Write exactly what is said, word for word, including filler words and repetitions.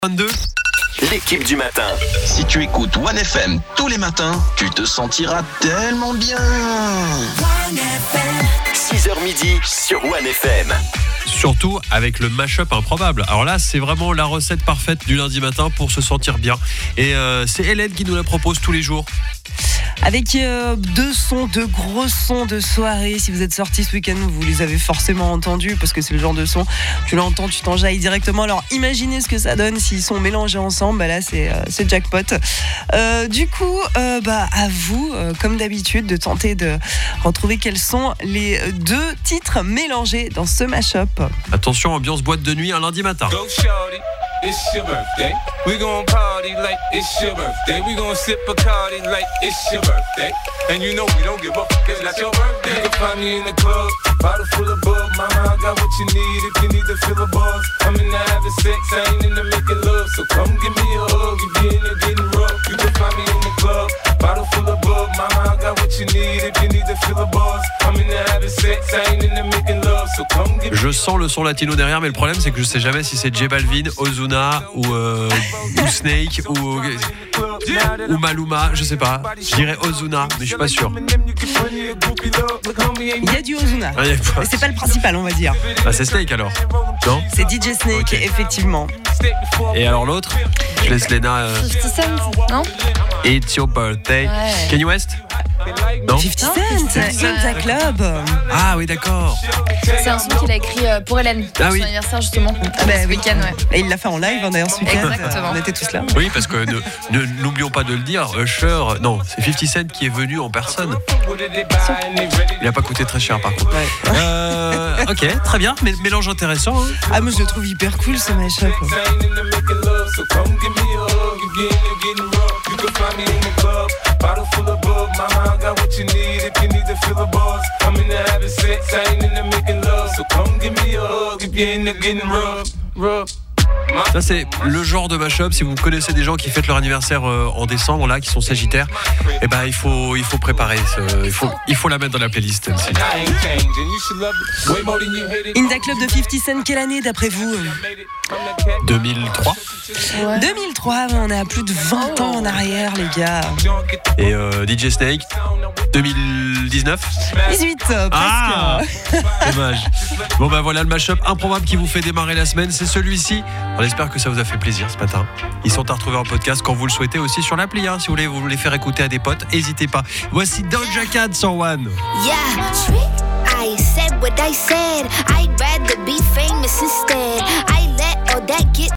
vingt-deux. L'équipe du matin. Si tu écoutes One F M tous les matins, tu te sentiras tellement bien. six heures midi sur One F M. Surtout avec le mash-up improbable. Alors là, c'est vraiment la recette parfaite du lundi matin pour se sentir bien. Et euh, c'est Hélène qui nous la propose tous les jours. Avec euh, deux sons, deux gros sons de soirée. Si vous êtes sortis ce week-end, vous les avez forcément entendus parce que c'est le genre de son, tu l'entends, tu t'enjailles directement. Alors imaginez ce que ça donne s'ils sont mélangés ensemble. Bah là, c'est, euh, c'est jackpot. Euh, du coup, euh, bah, à vous, euh, comme d'habitude, de tenter de retrouver quels sont les deux titres mélangés dans ce mash-up. Attention, ambiance boîte de nuit un lundi matin. Go shorty, it's your birthday. We gon' party like it's your birthday. We gon' sip a Bacardi like it's your birthday. And you know we don't give up, cause that's your birthday. You can find me in the club, bottle full of bug. Mama, I got what you need if you need to fill a buzz. I'm in the having sex, I ain't in the making love. So come give me a hug if you're in the getting rough. You can find me in the club, bottle full of bug. Mama, I got what you need if you need to fill a buzz. I'm in the having sex, I ain't in the making love. So come give me. Je sens le son latino derrière, mais le problème c'est que je sais jamais si c'est J Balvin, Ozuna ou, euh, ou Snake ou, ou Maluma, je sais pas. Je dirais Ozuna, mais je suis pas sûr. Il y a du Ozuna. Ah, y a pas... Mais c'est pas le principal, on va dire. Ah, c'est Snake alors. Non ? C'est D J Snake, Okay. effectivement. Et alors l'autre ? Je laisse Léna. Euh... cinquante Cent, non? It's your birthday. Ouais. Kanye West ? Non ? cinquante Cent, In the Club. Ah oui, d'accord. C'est un son qu'il a écrit euh, pour Hélène, pour Ah son oui. anniversaire justement. Ah bah ce oui. week-end, ouais. Et il l'a fait en live hein, d'ailleurs ce week-end. Exactement. On était tous là. Oui, parce que ne, ne- n'oublions pas de le dire, Usher, non, c'est cinquante Cent qui est venu en personne. Il n'a pas coûté très cher par contre. Ouais. Euh, ok, très bien, mais mélange intéressant. Hein. Ah, moi je le trouve hyper cool ce mashup. I ain't in the making love. So come give me a hug if you're in the getting rough. You can find me in the club, bottle full of bug. Mama, I got what you need if you need to fill a buzz. I'm in the having sex, I ain't in the making love. So come give me a hug if you're in the getting rough. Rough. Ça c'est le genre de mashup. Si vous connaissez des gens qui fêtent leur anniversaire euh, en décembre là, qui sont sagittaires, eh ben il faut il faut préparer. Ce, il faut il faut la mettre dans la playlist. Celle-ci. I ain't changing. You should love it way more than you hate it. In the Club de cinquante Cent, quelle année d'après vous? deux mille trois. Ouais. deux mille trois, on est à plus de vingt ans en arrière les gars. Et euh, D J Snake deux mille dix-neuf. dix-huit, euh, presque. Ah, dommage. Bon ben voilà le mashup improbable qui vous fait démarrer la semaine, c'est celui-ci. On espère que ça vous a fait plaisir ce matin. Ils sont à retrouver en podcast quand vous le souhaitez aussi sur l'appli. Hein. Si vous voulez vous les faire écouter à des potes, n'hésitez pas. Voici Doja Cat sur One. Yeah, I said what I said. I'd rather be famous instead. I let all that get